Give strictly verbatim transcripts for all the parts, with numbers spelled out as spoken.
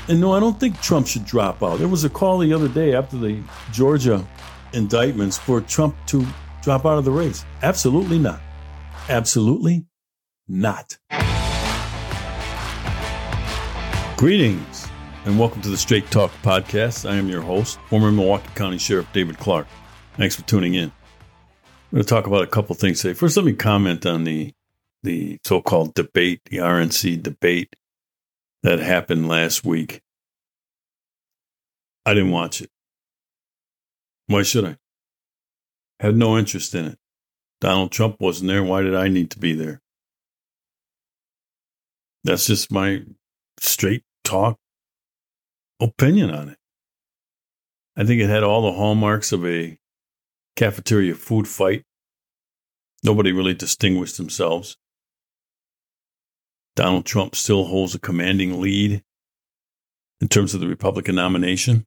And no, I don't think Trump should drop out. There was a call the other day after the Georgia indictments for Trump to drop out of the race. Absolutely not. Absolutely not. Greetings and welcome to the Straight Talk Podcast. I am your host, former Milwaukee County Sheriff David Clark. Thanks for tuning in. I'm going to talk about a couple things today. First, let me comment on the the so-called debate, the R N C debate that happened last week. I didn't watch it. Why should I? Had no interest in it. Donald Trump wasn't there. Why did I need to be there? That's just my straight talk opinion on it. I think it had all the hallmarks of a cafeteria food fight. Nobody really distinguished themselves. Donald Trump still holds a commanding lead in terms of the Republican nomination.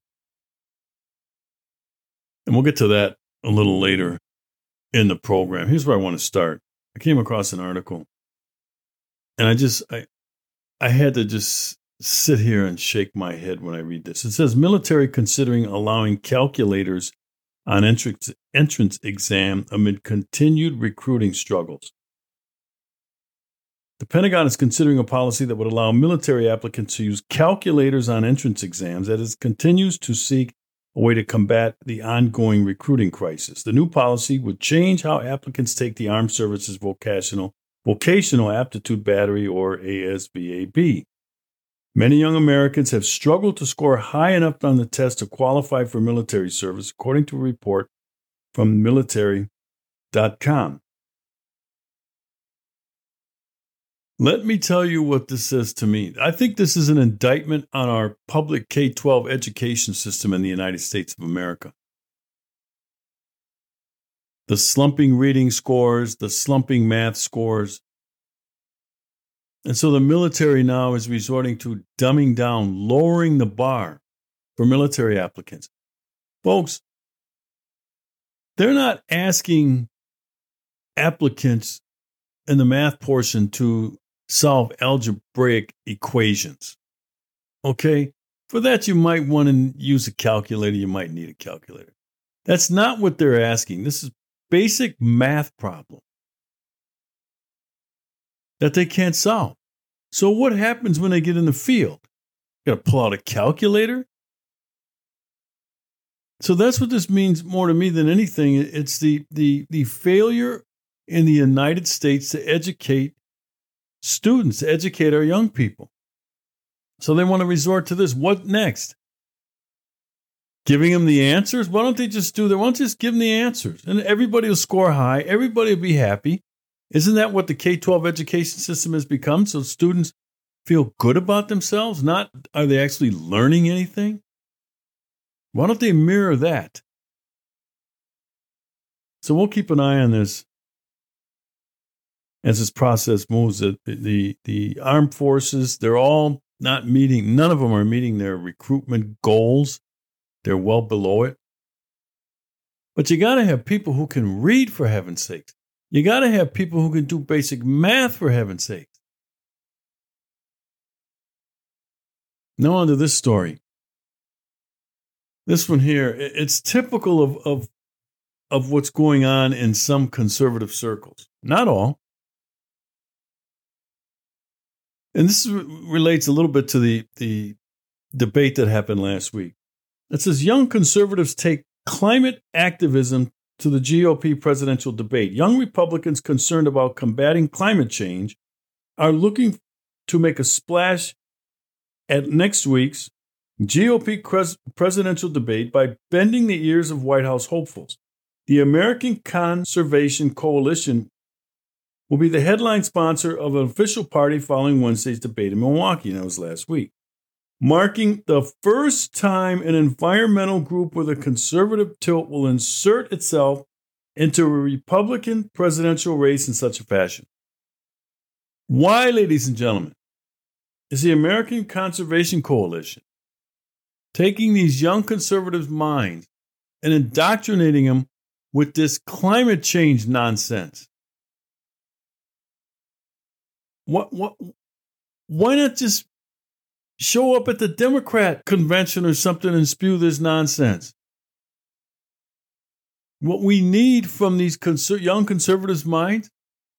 And we'll get to that a little later in the program. Here's where I want to start. I came across an article, and I just, I, I had to just sit here and shake my head when I read this. It says, military considering allowing calculators on entrance, entrance exam amid continued recruiting struggles. The Pentagon is considering a policy that would allow military applicants to use calculators on entrance exams as it continues to seek a way to combat the ongoing recruiting crisis. The new policy would change how applicants take the Armed Services Vocational, Vocational Aptitude Battery, or A S V A B. Many young Americans have struggled to score high enough on the test to qualify for military service, according to a report from military dot com. Let me tell you what this says to me. I think this is an indictment on our public K twelve education system in the United States of America. The slumping reading scores, the slumping math scores. And so the military now is resorting to dumbing down, lowering the bar for military applicants. Folks, they're not asking applicants in the math portion to solve algebraic equations. Okay? For that, you might want to use a calculator. You might need a calculator. That's not what they're asking. This is basic math problem that they can't solve. So what happens when they get in the field? You got to pull out a calculator? So that's what this means more to me than anything. It's the the the failure in the United States to educate students, to educate our young people. So they want to resort to this. What next? Giving them the answers? Why don't they just do that? Why don't they just give them the answers? And everybody will score high. Everybody will be happy. Isn't that what the K twelve education system has become? So students feel good about themselves? Not are they actually learning anything? Why don't they mirror that? So we'll keep an eye on this as this process moves. The, the, the armed forces, they're all not meeting, none of them are meeting their recruitment goals. They're well below it. But you got to have people who can read, for heaven's sakes. You got to have people who can do basic math, for heaven's sake. Now on to this story. This one here, it's typical of, of, of what's going on in some conservative circles. Not all. And this relates a little bit to the, the debate that happened last week. It says, young conservatives take climate activism to the G O P presidential debate. Young Republicans concerned about combating climate change are looking to make a splash at next week's G O P pres- presidential debate by bending the ears of White House hopefuls. The American Conservation Coalition will be the headline sponsor of an official party following Wednesday's debate in Milwaukee, and that was last week, marking the first time an environmental group with a conservative tilt will insert itself into a Republican presidential race in such a fashion. Why, ladies and gentlemen, is the American Conservation Coalition taking these young conservatives' minds and indoctrinating them with this climate change nonsense? What, what, why not just show up at the Democrat convention or something and spew this nonsense. What we need from these conser- young conservatives' minds,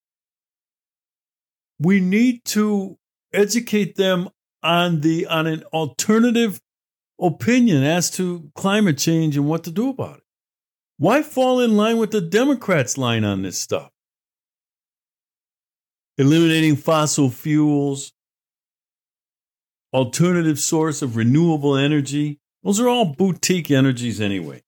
we need to educate them on the on an alternative opinion as to climate change and what to do about it. Why fall in line with the Democrats' line on this stuff? Eliminating fossil fuels, alternative source of renewable energy. Those are all boutique energies anyway.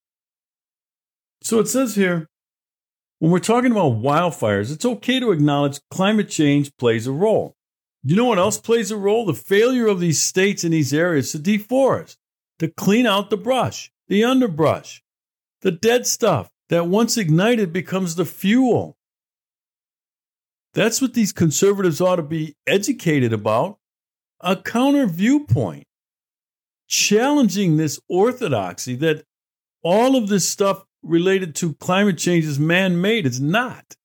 So it says here, when we're talking about wildfires, it's okay to acknowledge climate change plays a role. You know what else plays a role? The failure of these states in these areas to deforest, to clean out the brush, the underbrush, the dead stuff that once ignited becomes the fuel. That's what these conservatives ought to be educated about. A counter viewpoint, challenging this orthodoxy that all of this stuff related to climate change is man-made. It's not.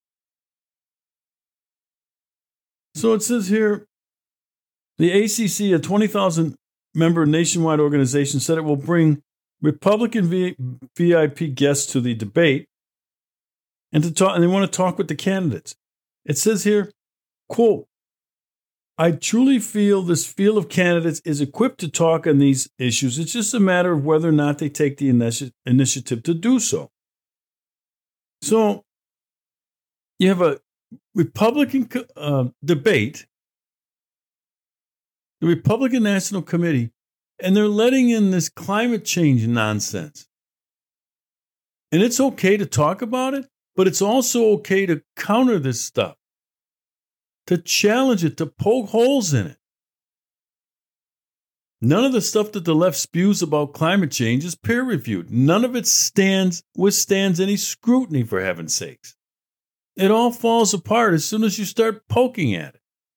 So it says here, the A C C, a twenty thousand member nationwide organization, said it will bring Republican v- VIP guests to the debate and to talk, and they want to talk with the candidates. It says here, quote, I truly feel this field of candidates is equipped to talk on these issues. It's just a matter of whether or not they take the initi- initiative to do so. So you have a Republican uh, debate, the Republican National Committee, and they're letting in this climate change nonsense. And it's okay to talk about it, but it's also okay to counter this stuff, to challenge it, to poke holes in it. None of the stuff that the left spews about climate change is peer-reviewed. None of it stands withstands any scrutiny, for heaven's sakes. It all falls apart as soon as you start poking at it.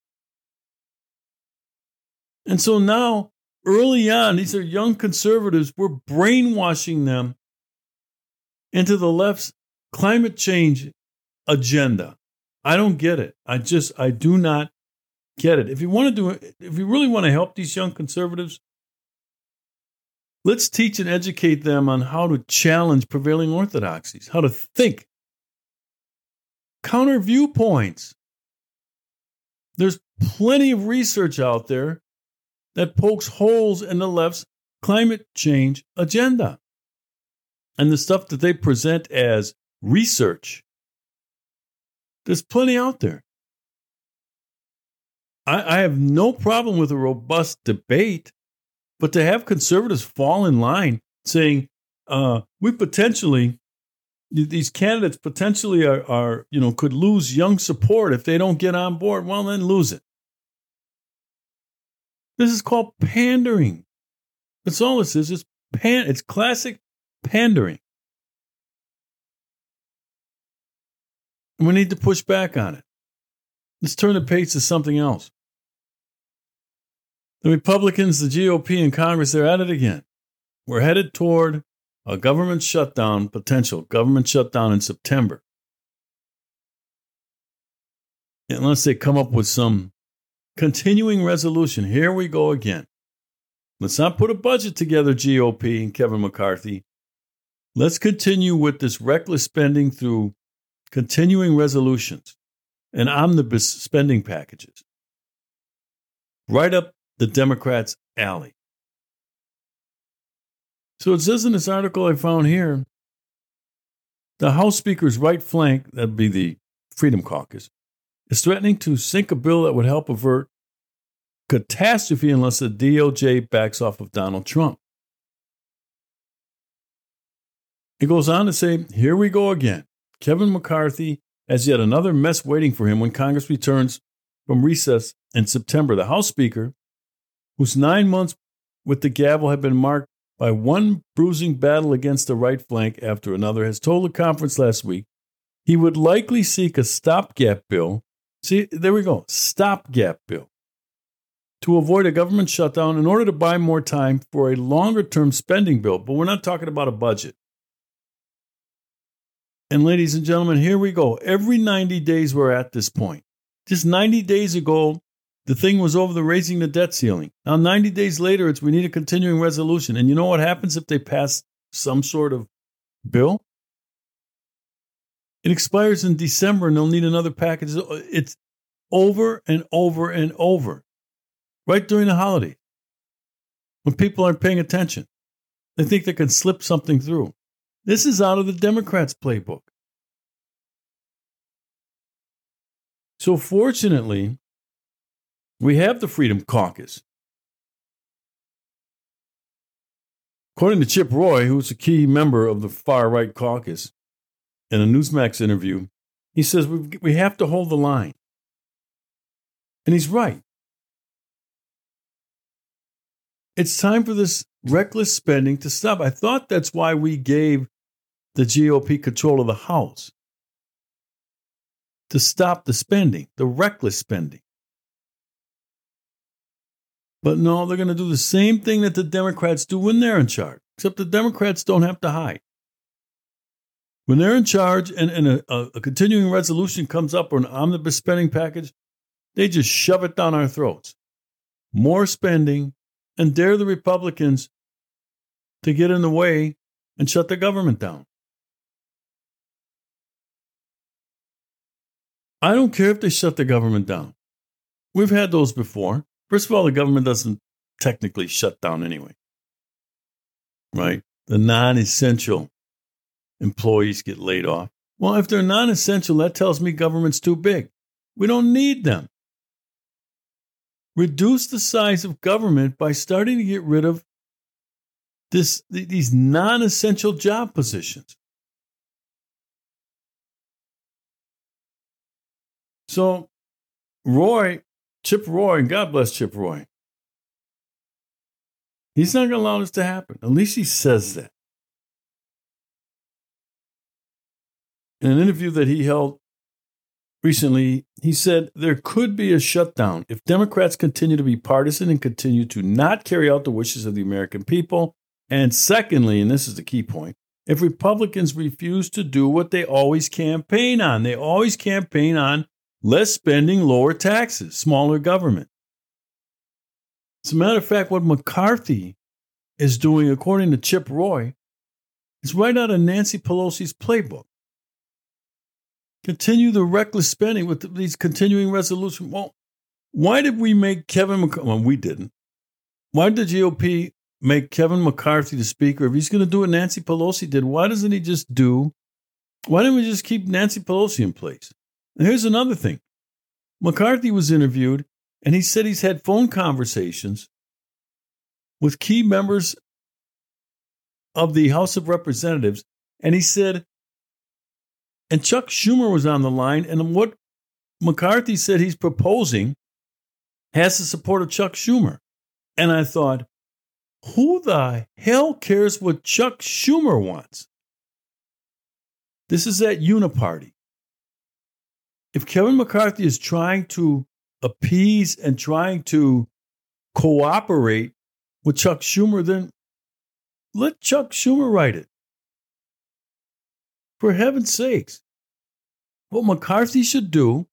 And so now, early on, these are young conservatives. We're brainwashing them into the left's climate change agenda. I don't get it. I just, I do not get it. If you want to do it, if you really want to help these young conservatives, let's teach and educate them on how to challenge prevailing orthodoxies, how to think, counter viewpoints. There's plenty of research out there that pokes holes in the left's climate change agenda. And the stuff that they present as research, there's plenty out there. I, I have no problem with a robust debate, but to have conservatives fall in line saying, uh, we potentially, these candidates potentially are, are, you know, could lose young support if they don't get on board, well, then lose it. This is called pandering. That's all this is. It's, pan, it's classic pandering. And we need to push back on it. Let's turn the page to something else. The Republicans, the G O P, and Congress, they're at it again. We're headed toward a government shutdown, potential government shutdown in September. Unless they come up with some continuing resolution. Here we go again. Let's not put a budget together, G O P and Kevin McCarthy. Let's continue with this reckless spending through continuing resolutions and omnibus spending packages. Right up the Democrats' alley. So it says in this article I found here, the House Speaker's right flank, that'd be the Freedom Caucus, is threatening to sink a bill that would help avert catastrophe unless the D O J backs off of Donald Trump. It goes on to say, here we go again. Kevin McCarthy has yet another mess waiting for him when Congress returns from recess in September. The House Speaker, whose nine months with the gavel have been marked by one bruising battle against the right flank after another, has told the conference last week he would likely seek a stopgap bill. See, there we go, stopgap bill, to avoid a government shutdown in order to buy more time for a longer-term spending bill. But we're not talking about a budget. And ladies and gentlemen, here we go. Every ninety days we're at this point. Just ninety days ago, the thing was over the raising the debt ceiling. Now, ninety days later, it's we need a continuing resolution. And you know what happens if they pass some sort of bill? It expires in December and they'll need another package. It's over and over and over. Right during the holiday. When people aren't paying attention. They think they can slip something through. This is out of the Democrats' playbook. So fortunately, we have the Freedom Caucus. According to Chip Roy, who's a key member of the far-right caucus, in a Newsmax interview, he says we we have to hold the line. And he's right. It's time for this reckless spending to stop. I thought that's why we gave the G O P control of the House. To stop the spending, the reckless spending. But no, they're going to do the same thing that the Democrats do when they're in charge, except the Democrats don't have to hide. When they're in charge and, and a, a, a continuing resolution comes up or an omnibus spending package, they just shove it down our throats. More spending and dare the Republicans to get in the way and shut the government down. I don't care if they shut the government down. We've had those before. First of all, the government doesn't technically shut down anyway. Right? The non-essential employees get laid off. Well, if they're non-essential, that tells me government's too big. We don't need them. Reduce the size of government by starting to get rid of this, these non-essential job positions. So, Roy, Chip Roy, and God bless Chip Roy, he's not going to allow this to happen. At least he says that. In an interview that he held recently, he said there could be a shutdown if Democrats continue to be partisan and continue to not carry out the wishes of the American people. And secondly, and this is the key point, if Republicans refuse to do what they always campaign on. They always campaign on less spending, lower taxes, smaller government. As a matter of fact, what McCarthy is doing, according to Chip Roy, is right out of Nancy Pelosi's playbook. Continue the reckless spending with these continuing resolutions. Well, why did we make Kevin McCarthy? Well, we didn't. Why did the G O P make Kevin McCarthy the speaker? If he's going to do what Nancy Pelosi did, why doesn't he just do, why didn't we just keep Nancy Pelosi in place? And here's another thing. McCarthy was interviewed, and he said he's had phone conversations with key members of the House of Representatives, and he said, and Chuck Schumer was on the line, and what McCarthy said he's proposing has the support of Chuck Schumer. And I thought, who the hell cares what Chuck Schumer wants? This is that uniparty. If Kevin McCarthy is trying to appease and trying to cooperate with Chuck Schumer, then let Chuck Schumer write it. For heaven's sakes, what McCarthy should do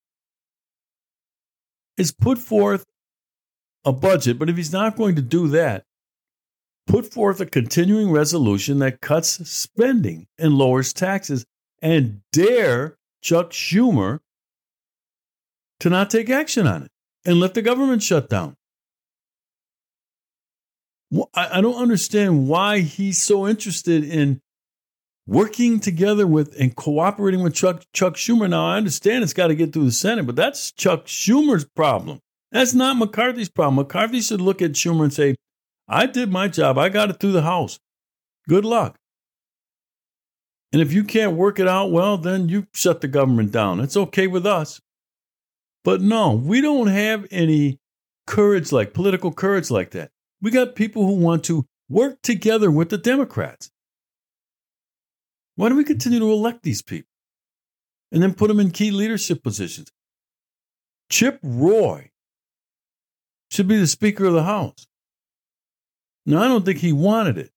is put forth a budget, but if he's not going to do that, put forth a continuing resolution that cuts spending and lowers taxes and dare Chuck Schumer to not take action on it and let the government shut down. I don't understand why he's so interested in working together with and cooperating with Chuck, Chuck Schumer. Now, I understand it's got to get through the Senate, but that's Chuck Schumer's problem. That's not McCarthy's problem. McCarthy should look at Schumer and say, I did my job. I got it through the House. Good luck. And if you can't work it out, well, then you shut the government down. It's okay with us. But no, we don't have any courage like political courage like that. We got people who want to work together with the Democrats. Why do we continue to elect these people and then put them in key leadership positions? Chip Roy should be the Speaker of the House. Now, I don't think he wanted it,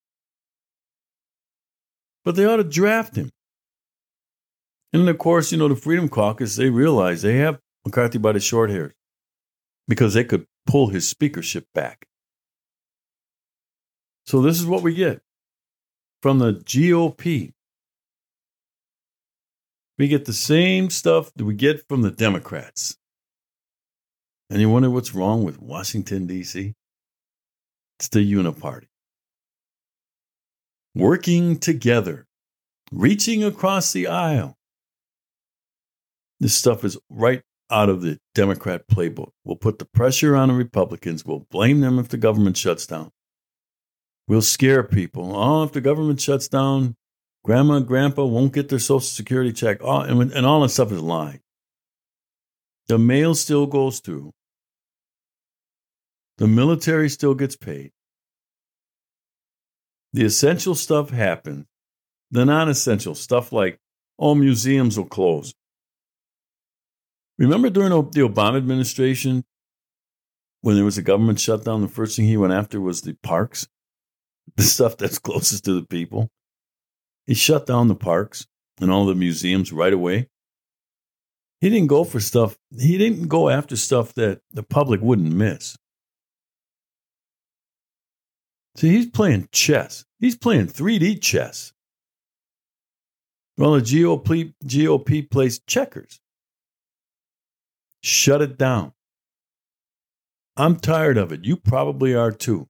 but they ought to draft him. And of course, you know, the Freedom Caucus, they realize they have McCarthy by the short hairs. because they could pull his speakership back. So this is what we get from the G O P. We get the same stuff that we get from the Democrats. And you wonder what's wrong with Washington, D C? It's the Uniparty. Working together, reaching across the aisle. This stuff is right out of the Democrat playbook. We'll put the pressure on the Republicans. We'll blame them if the government shuts down. We'll scare people. Oh, if the government shuts down, grandma and grandpa won't get their Social Security check. Oh, and, and all that stuff is lying. The mail still goes through. The military still gets paid. The essential stuff happens. The non-essential stuff like, oh, museums will close. Remember during the Obama administration, when there was a government shutdown, the first thing he went after was the parks, the stuff that's closest to the people. He shut down the parks and all the museums right away. He didn't go for stuff. He didn't go after stuff that the public wouldn't miss. See, he's playing chess. He's playing three D chess. Well, the G O P, G O P plays checkers. Shut it down. I'm tired of it. You probably are too.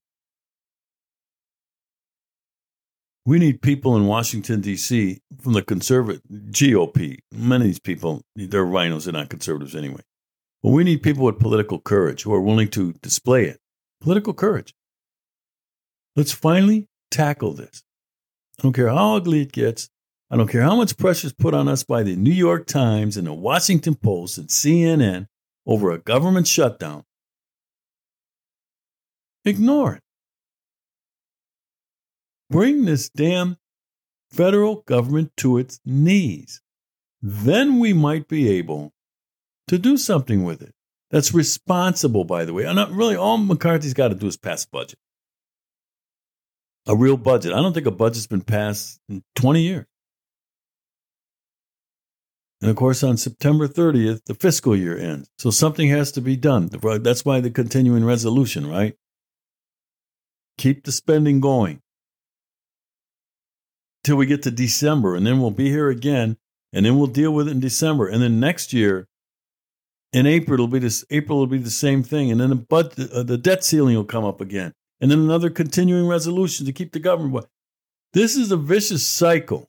We need people in Washington, D C from the conservative G O P. Many of these people, they're rhinos, they're not conservatives anyway. But we need people with political courage who are willing to display it. Political courage. Let's finally tackle this. I don't care how ugly it gets. I don't care how much pressure is put on us by the New York Times and the Washington Post and C N N over a government shutdown. Ignore it. Bring this damn federal government to its knees. Then we might be able to do something with it. That's responsible, by the way. And not really, all McCarthy's got to do is pass a budget. A real budget. I don't think a budget's been passed in twenty years. And of course, on September thirtieth, the fiscal year ends. So something has to be done. That's why the continuing resolution, right? Keep the spending going till we get to December, and then we'll be here again, and then we'll deal with it in December. And then next year, in April, it'll be this. April will be the same thing, and then the budget, uh, the debt ceiling will come up again, and then another continuing resolution to keep the government. This is a vicious cycle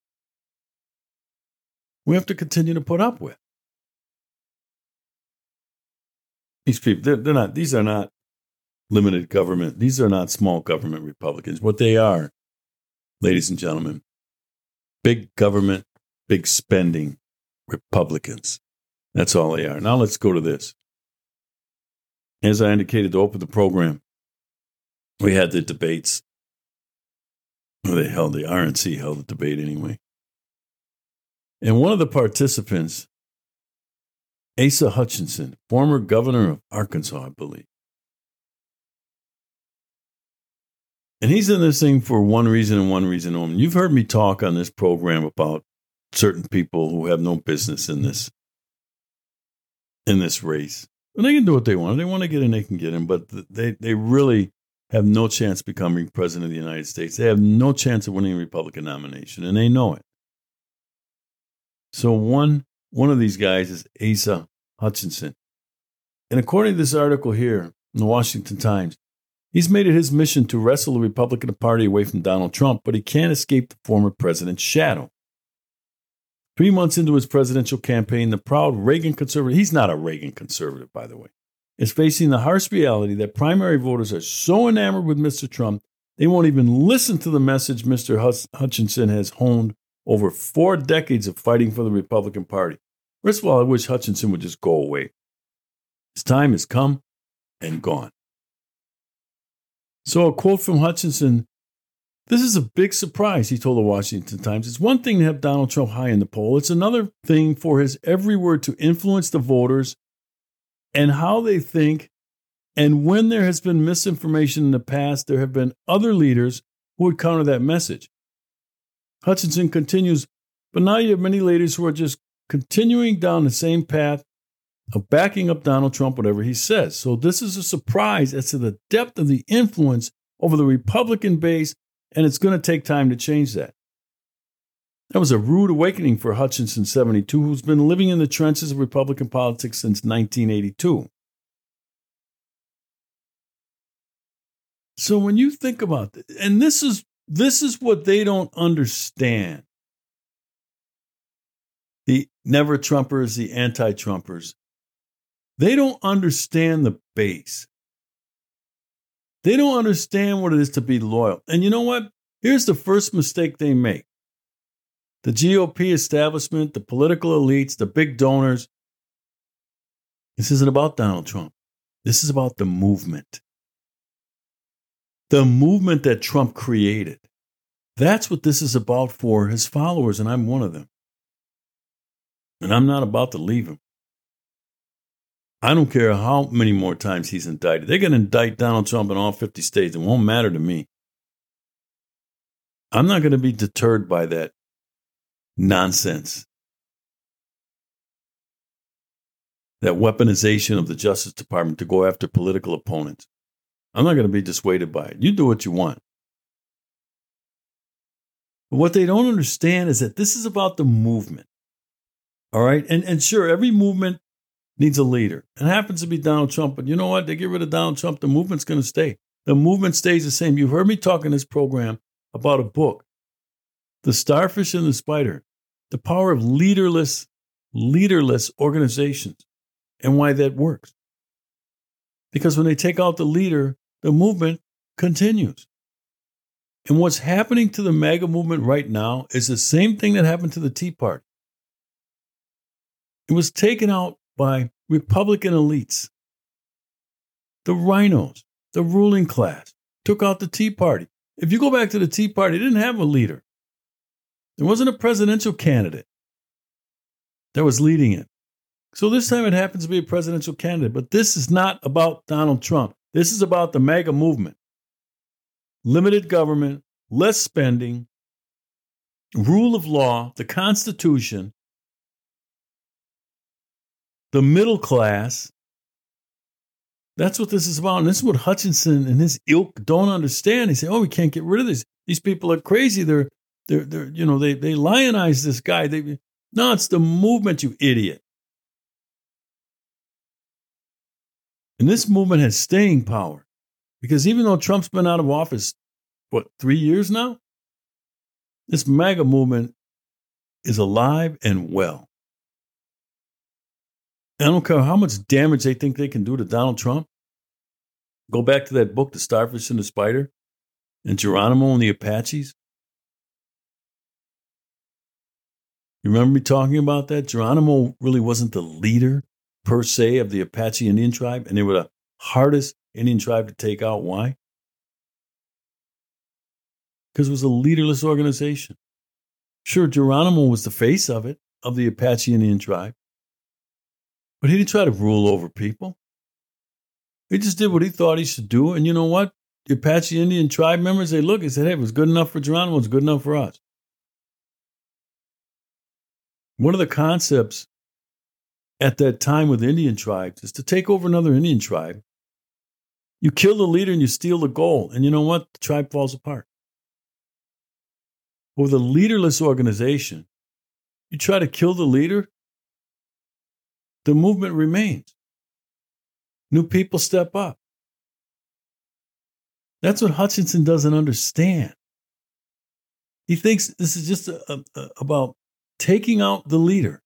we have to continue to put up with. These people, they're, they're not. These are not limited government. These are not small government Republicans. What they are, ladies and gentlemen, big government, big spending Republicans. That's all they are. Now let's go to this. As I indicated to open the program, we had the debates. Well, they held, the R N C held the debate anyway. And one of the participants, Asa Hutchinson, former governor of Arkansas, I believe. And he's in this thing for one reason and one reason only. You've heard me talk on this program about certain people who have no business in this in this race. And they can do what they want. If they want to get in, they can get in. But they, they really have no chance of becoming president of the United States. They have no chance of winning a Republican nomination, and they know it. So one, one of these guys is Asa Hutchinson. And according to this article here in the Washington Times, he's made it his mission to wrestle the Republican Party away from Donald Trump, but he can't escape the former president's shadow. Three months into his presidential campaign, the proud Reagan conservative, he's not a Reagan conservative, by the way, is facing the harsh reality that primary voters are so enamored with Mister Trump, they won't even listen to the message Mister Hutchinson has honed over four decades of fighting for the Republican Party. First of all, I wish Hutchinson would just go away. His time has come and gone. So a quote from Hutchinson, "This is a big surprise," he told the Washington Times. "It's one thing to have Donald Trump high in the poll. It's another thing for his every word to influence the voters and how they think. And when there has been misinformation in the past, there have been other leaders who would counter that message." Hutchinson continues, "But now you have many leaders who are just continuing down the same path of backing up Donald Trump, whatever he says. So this is a surprise as to the depth of the influence over the Republican base, and it's going to take time to change that. That was a rude awakening for Hutchinson, seventy-two, who's been living in the trenches of Republican politics since nineteen eighty-two. So when you think about it, and this is this is what they don't understand. The never Trumpers, the anti-Trumpers, they don't understand the base. They don't understand what it is to be loyal. And you know what? Here's the first mistake they make. The G O P establishment, the political elites, the big donors. This isn't about Donald Trump. This is about the movement. The movement that Trump created. That's what this is about for his followers, and I'm one of them. And I'm not about to leave him. I don't care how many more times he's indicted. They're going to indict Donald Trump in all fifty states. It won't matter to me. I'm not going to be deterred by that nonsense. That weaponization of the Justice Department to go after political opponents. I'm not going to be dissuaded by it. You do what you want. But what they don't understand is that this is about the movement. All right? And, and sure, every movement needs a leader. It happens to be Donald Trump, but you know what? They get rid of Donald Trump, the movement's going to stay. The movement stays the same. You've heard me talk in this program about a book, The Starfish and the Spider, The Power of Leaderless, Leaderless Organizations, and why that works. Because when they take out the leader, the movement continues. And what's happening to the MAGA movement right now is the same thing that happened to the Tea Party. It was taken out by Republican elites. The rhinos, the ruling class, took out the Tea Party. If you go back to the Tea Party, it didn't have a leader. There wasn't a presidential candidate that was leading it. So this time it happens to be a presidential candidate. But this is not about Donald Trump. This is about the MAGA movement. Limited government, less spending, rule of law, the Constitution, the middle class. That's what this is about. And this is what Hutchinson and his ilk don't understand. They say, oh, we can't get rid of this. These people are crazy. They're, they're, they're you know, they, they lionize this guy. They, no, it's the movement, you idiot. And this movement has staying power. Because even though Trump's been out of office, what, three years now? This MAGA movement is alive and well. I don't care how much damage they think they can do to Donald Trump. Go back to that book, The Starfish and the Spider, and Geronimo and the Apaches. You remember me talking about that? Geronimo really wasn't the leader, per se, of the Apache Indian tribe, and they were the hardest Indian tribe to take out. Why? Because it was a leaderless organization. Sure, Geronimo was the face of it, of the Apache Indian tribe. But he didn't try to rule over people. He just did what he thought he should do. And you know what? The Apache Indian tribe members, they look and said, hey, it was good enough for Geronimo, it's good enough for us. One of the concepts at that time with Indian tribes is to take over another Indian tribe. You kill the leader and you steal the gold. And you know what? The tribe falls apart. With a leaderless organization, you try to kill the leader, the movement remains. New people step up. That's what Hutchinson doesn't understand. He thinks this is just a, a, about taking out the leader.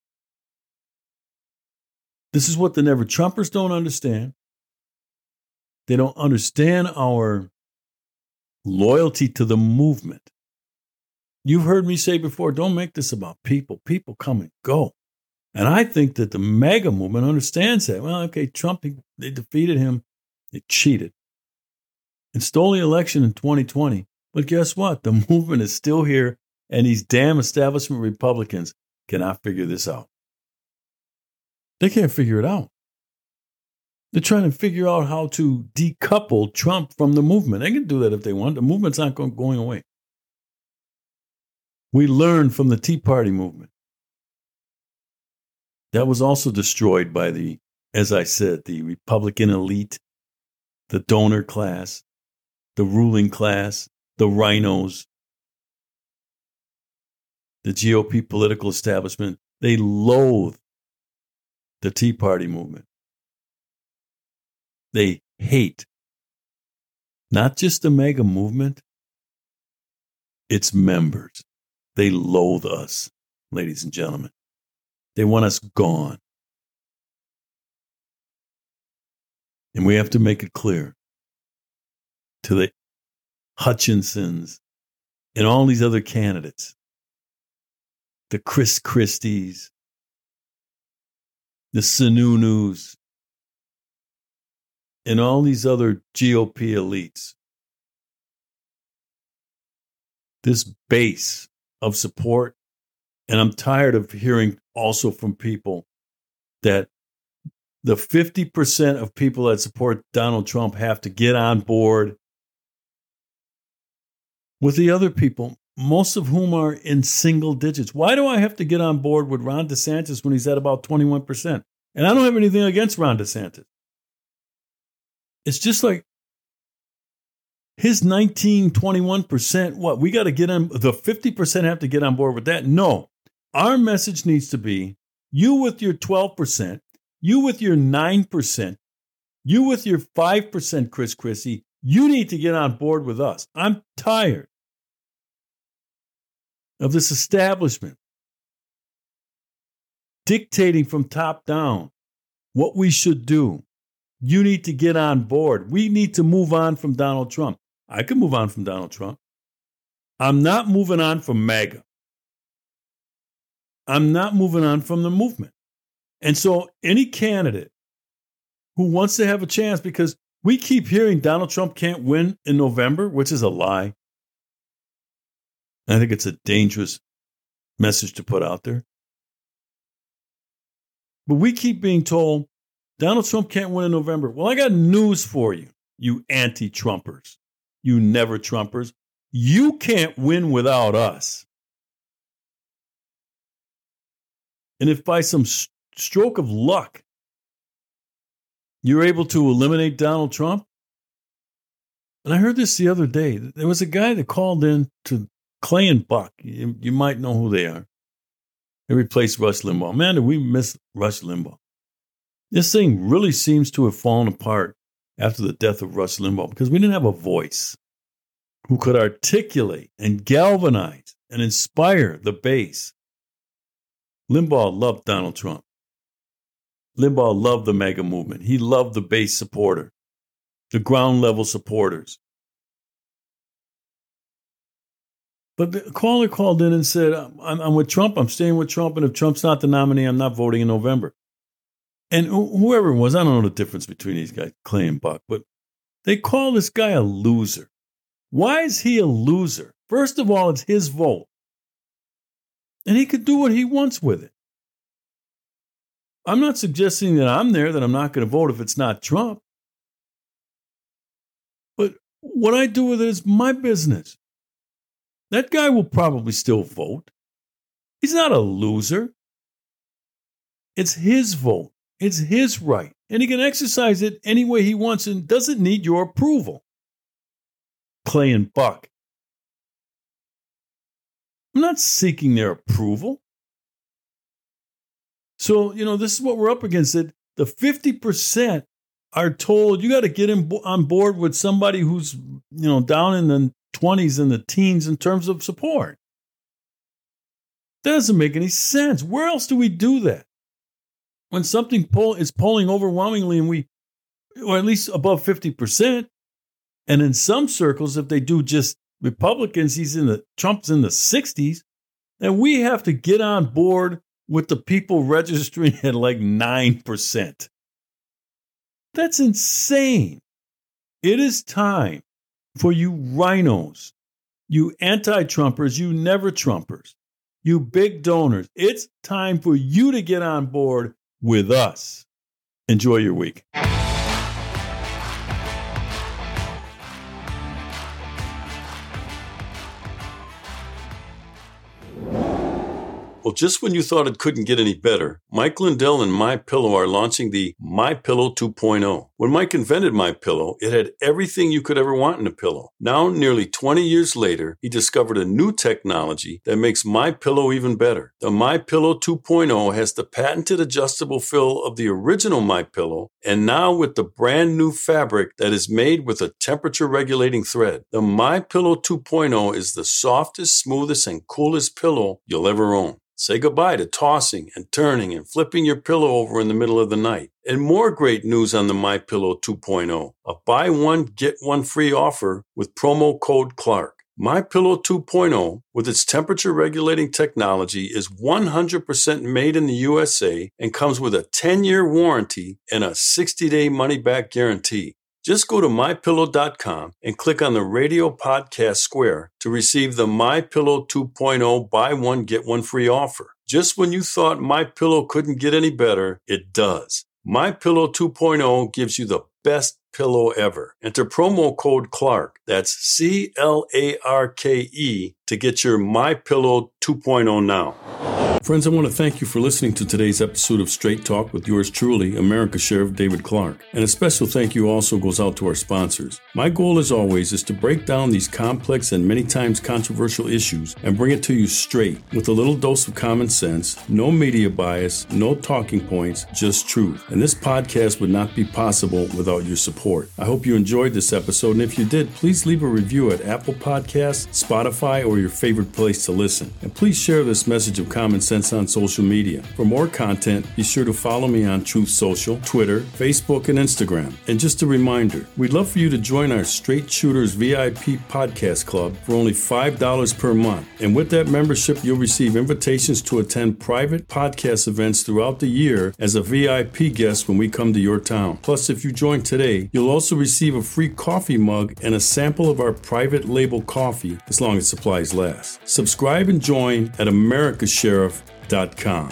This is what the Never Trumpers don't understand. They don't understand our loyalty to the movement. You've heard me say before, don't make this about people. People come and go. And I think that the MAGA movement understands that. Well, okay, Trump, they defeated him. They cheated and stole the election in twenty twenty. But guess what? The movement is still here, and these damn establishment Republicans cannot figure this out. They can't figure it out. They're trying to figure out how to decouple Trump from the movement. They can do that if they want. The movement's not going away. We learned from the Tea Party movement. that was also destroyed by the, as I said, the Republican elite, the donor class, the ruling class, the rhinos, the G O P political establishment. They loathe the Tea Party movement. They hate not just the MAGA movement, its members. They loathe us, ladies and gentlemen. They want us gone. And we have to make it clear to the Hutchinsons and all these other candidates, the Chris Christies, the Sununus, and all these other G O P elites. This base of support, and I'm tired of hearing also from people that the fifty percent of people that support Donald Trump have to get on board with the other people, most of whom are in single digits. Why do I have to get on board with Ron DeSantis when he's at about twenty-one percent? And I don't have anything against Ron DeSantis. It's just like his nineteen, twenty-one percent, what? We got to get on, the fifty percent have to get on board with that? No. Our message needs to be, you with your twelve percent, you with your nine percent, you with your five percent, Chris Christie, you need to get on board with us. I'm tired of this establishment dictating from top down what we should do. You need to get on board. We need to move on from Donald Trump. I can move on from Donald Trump. I'm not moving on from MAGA. I'm not moving on from the movement. And so any candidate who wants to have a chance, because we keep hearing Donald Trump can't win in November, which is a lie. I think it's a dangerous message to put out there. But we keep being told Donald Trump can't win in November. Well, I got news for you, you anti-Trumpers, you never-Trumpers. You can't win without us. And if by some st- stroke of luck, you're able to eliminate Donald Trump. And I heard this the other day. There was a guy that called in to Clay and Buck. You, you might know who they are. They replaced Rush Limbaugh. Man, did we miss Rush Limbaugh. This thing really seems to have fallen apart after the death of Rush Limbaugh because we didn't have a voice who could articulate and galvanize and inspire the base. Limbaugh loved Donald Trump. Limbaugh loved the MAGA movement. He loved the base supporter, the ground level supporters. But the caller called in and said, I'm, I'm with Trump. I'm staying with Trump. And if Trump's not the nominee, I'm not voting in November. And wh- whoever it was, I don't know the difference between these guys, Clay and Buck, but they call this guy a loser. Why is he a loser? First of all, it's his vote. And he could do what he wants with it. I'm not suggesting that I'm there, that I'm not going to vote if it's not Trump. But what I do with it is my business. That guy will probably still vote. He's not a loser. It's his vote. It's his right. And he can exercise it any way he wants and doesn't need your approval. Clay and Buck. I'm not seeking their approval. So, you know, this is what we're up against. That the fifty percent are told you got to get in, on board with somebody who's, you know, down in the twenties and the teens in terms of support. That doesn't make any sense. Where else do we do that? When something poll is polling overwhelmingly and we, or at least above fifty percent, and in some circles, if they do just Republicans, he's in the, Trump's in the sixties, then we have to get on board with the people registering at like nine percent. That's insane. It is time for you rhinos, you anti-Trumpers, you never-Trumpers, you big donors. It's time for you to get on board with us. Enjoy your week. Well, just when you thought it couldn't get any better, Mike Lindell and MyPillow are launching the MyPillow two point oh. When Mike invented MyPillow, it had everything you could ever want in a pillow. Now, nearly twenty years later, he discovered a new technology that makes MyPillow even better. The MyPillow two point oh has the patented adjustable fill of the original MyPillow, and now with the brand new fabric that is made with a temperature-regulating thread. The MyPillow two point oh is the softest, smoothest, and coolest pillow you'll ever own. Say goodbye to tossing and turning and flipping your pillow over in the middle of the night. And more great news on the MyPillow two point oh. A buy one, get one free offer with promo code Clark. MyPillow two point oh, with its temperature-regulating technology, is one hundred percent made in the U S A and comes with a ten-year warranty and a sixty-day money-back guarantee. Just go to my pillow dot com and click on the radio podcast square to receive the MyPillow two point oh buy one, get one free offer. Just when you thought MyPillow couldn't get any better, it does. MyPillow two point oh gives you the best pillow ever. Enter promo code Clark, that's C L A R K E, to get your MyPillow two point oh now. Friends, I want to thank you for listening to today's episode of Straight Talk with yours truly, America's Sheriff David Clark. And a special thank you also goes out to our sponsors. My goal, as always, is to break down these complex and many times controversial issues and bring it to you straight, with a little dose of common sense, no media bias, no talking points, just truth. And this podcast would not be possible without your support. I hope you enjoyed this episode, and if you did, please leave a review at Apple Podcasts, Spotify, or your favorite place to listen. And please share this message of common sense on social media. For more content, be sure to follow me on Truth Social, Twitter, Facebook, and Instagram. And just a reminder, we'd love for you to join our Straight Shooters V I P podcast club for only five dollars per month. And with that membership, you'll receive invitations to attend private podcast events throughout the year as a V I P guest when we come to your town. Plus, if you join today, you'll also receive a free coffee mug and a sample of our private label coffee as long as supplies last. Subscribe and join at america sheriff dot com.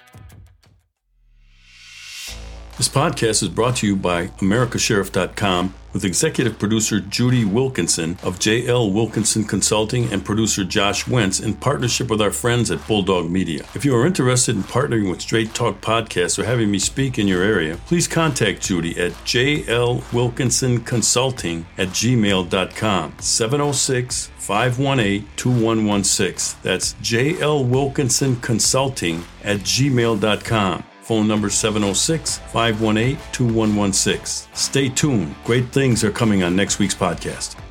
This podcast is brought to you by america sheriff dot com with executive producer Judy Wilkinson of J L Wilkinson Consulting and producer Josh Wentz in partnership with our friends at Bulldog Media. If you are interested in partnering with Straight Talk Podcasts or having me speak in your area, please contact Judy at j l wilkinson consulting at gmail dot com, seven oh six, five one eight, two one one six. That's j l wilkinson consulting at gmail dot com. Phone number seven oh six, five one eight, two one one six. Stay tuned. Great things are coming on next week's podcast.